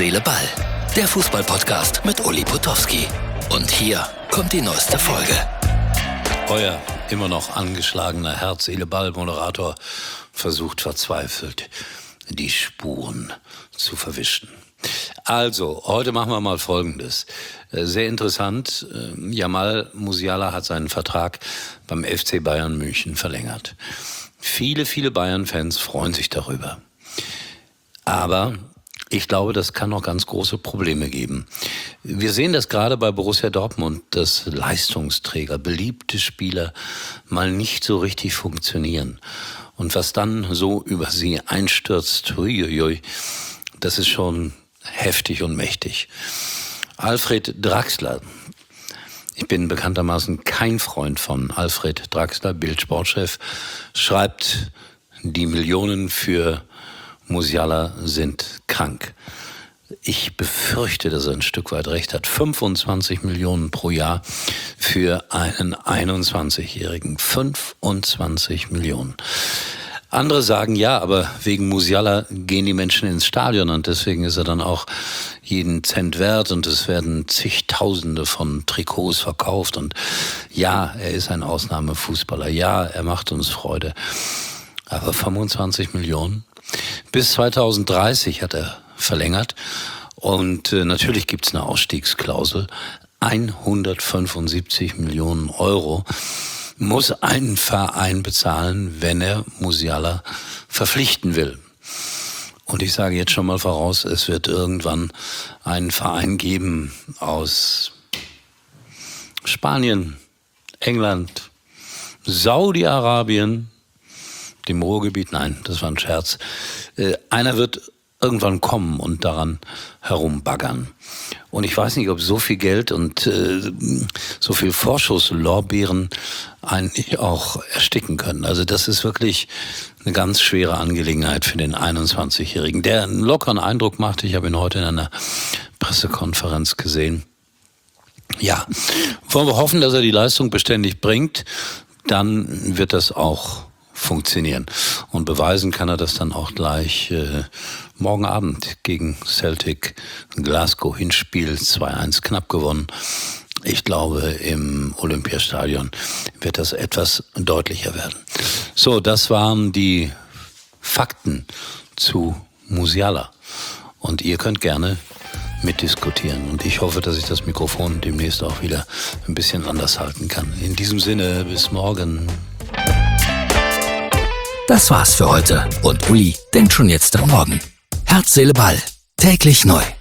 Seele, Ball. Der Fußball-Podcast mit Uli Potowski. Und hier kommt die neueste Folge. Euer immer noch angeschlagener Herz, Seele, Ball Moderator versucht verzweifelt, die Spuren zu verwischen. Also, heute machen wir mal Folgendes. Sehr interessant, Jamal Musiala hat seinen Vertrag beim FC Bayern München verlängert. Viele Bayern-Fans freuen sich darüber. Aber ich glaube, das kann noch ganz große Probleme geben. Wir sehen das gerade bei Borussia Dortmund, dass Leistungsträger, beliebte Spieler mal nicht so richtig funktionieren. Und was dann so über sie einstürzt, huiuiui, das ist schon heftig und mächtig. Alfred Draxler. Ich bin bekanntermaßen kein Freund von Alfred Draxler, Bild-Sportchef, schreibt, die Millionen für Musiala sind krank. Ich befürchte, dass er ein Stück weit recht hat. 25 Millionen pro Jahr für einen 21-Jährigen. 25 Millionen. Andere sagen, ja, aber wegen Musiala gehen die Menschen ins Stadion und deswegen ist er dann auch jeden Cent wert und es werden zigtausende von Trikots verkauft und ja, er ist ein Ausnahmefußballer, ja, er macht uns Freude. Aber 25 Millionen? Bis 2030 hat er verlängert und natürlich gibt es eine Ausstiegsklausel. 175 Millionen Euro muss ein Verein bezahlen, wenn er Musiala verpflichten will. Und ich sage jetzt schon mal voraus, es wird irgendwann einen Verein geben aus Spanien, England, Saudi-Arabien, dem Ruhrgebiet, nein, das war ein Scherz. Einer wird irgendwann kommen und daran herumbaggern. Und ich weiß nicht, ob so viel Geld und so viel Vorschusslorbeeren eigentlich auch ersticken können. Also das ist wirklich eine ganz schwere Angelegenheit für den 21-Jährigen, der einen lockeren Eindruck macht. Ich habe ihn heute in einer Pressekonferenz gesehen. Ja, wollen wir hoffen, dass er die Leistung beständig bringt, dann wird das auch funktionieren. Und beweisen kann er das dann auch gleich morgen Abend gegen Celtic Glasgow. Hinspiel 2-1 knapp gewonnen. Ich glaube, im Olympiastadion wird das etwas deutlicher werden. So, das waren die Fakten zu Musiala. Und ihr könnt gerne mitdiskutieren. Und ich hoffe, dass ich das Mikrofon demnächst auch wieder ein bisschen anders halten kann. In diesem Sinne, bis morgen. Das war's für heute. Und Uli denkt schon jetzt am Morgen. Herz, Seele, Ball. Täglich neu.